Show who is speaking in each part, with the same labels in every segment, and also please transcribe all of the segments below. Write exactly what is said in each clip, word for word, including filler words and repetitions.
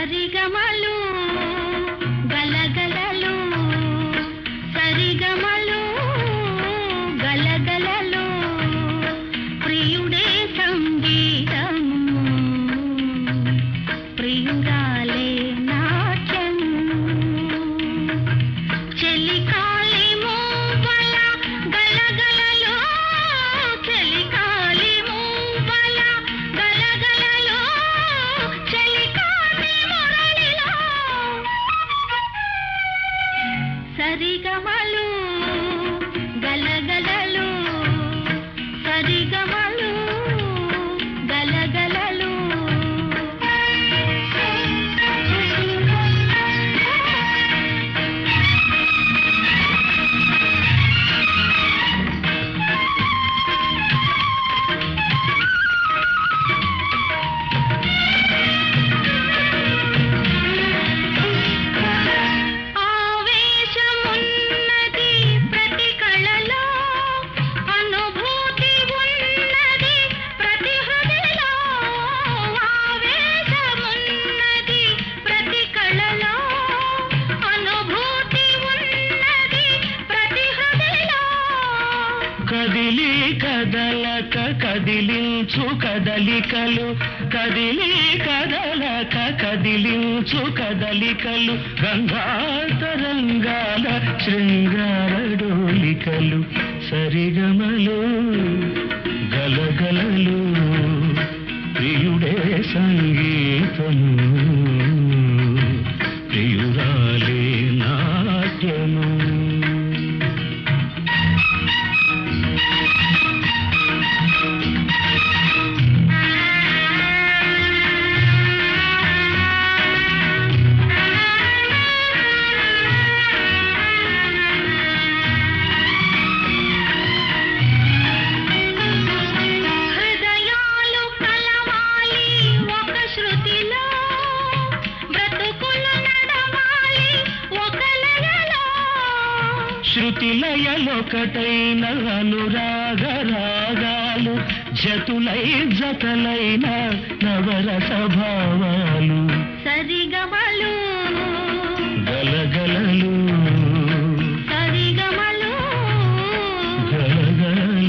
Speaker 1: సరిగమలు గలగలలు సరిగమలు గలగలలు ప్రియుడే సంగీతం ప్రియురాలే నాట్యం చెలికాలి మూవల గలగలలో చెలికాలి మూవల గలగలలో చెలికాలి మురళిలో సరిగమలు గలగలలు సరిగమలు గలగలలు ఆవేశమున్నది ప్రతి కళలో అనుభూతి ఉన్నది ప్రతి హృదయలో ఆవేశమున్నది ప్రతి కళలో అనుభూతి ఉన్నది ప్రతి హృదయలో
Speaker 2: కదిలి కదలక కదిలించు కదలికలు కదిలి కదలక కదిలించు కదలికలు గంగాతరంగాల శృంగారడోలికలు సరిగమలు గలగలలు ప్రియుడే సంగీతము ప్రియురాలే నాట్యము
Speaker 1: హృదయాలు కలవాలి ఒక శృతిలో బ్రతుకులు నడవాలి ఒక లయలో
Speaker 2: శృతి లయలొకటైన అనురాగ రాగాలు జతులై జతలైన నవరస భావాలు
Speaker 1: సరిగమలు
Speaker 2: గలగలలు
Speaker 1: సరిగమలు
Speaker 2: గలగలలు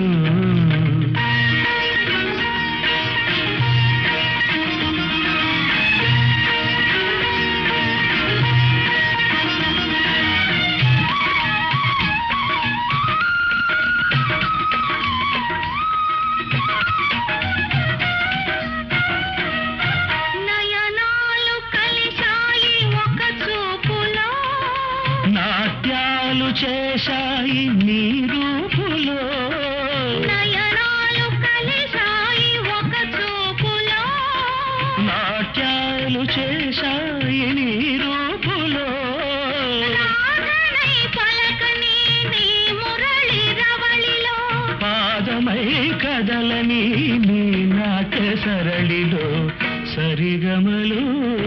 Speaker 1: నయనాలు కలిశాయి ఒక చూపులో
Speaker 2: నాట్యాలు చేశాయి నీ రూపులో
Speaker 1: నయనాలు కలిశాయి ఒక చూపులో
Speaker 2: నాట్యాలు చేశాయి నీ రూపులో
Speaker 1: రాగనై పలకని నీ మురళి రవళిలో
Speaker 2: పాదమై కదలని నీ నాట్య సరళిలో సరిగమలు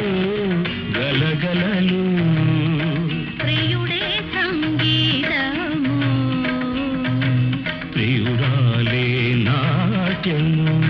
Speaker 2: గలగలలు
Speaker 1: ప్రియుడే సంగీతము
Speaker 2: ప్రియురాలే నాట్యము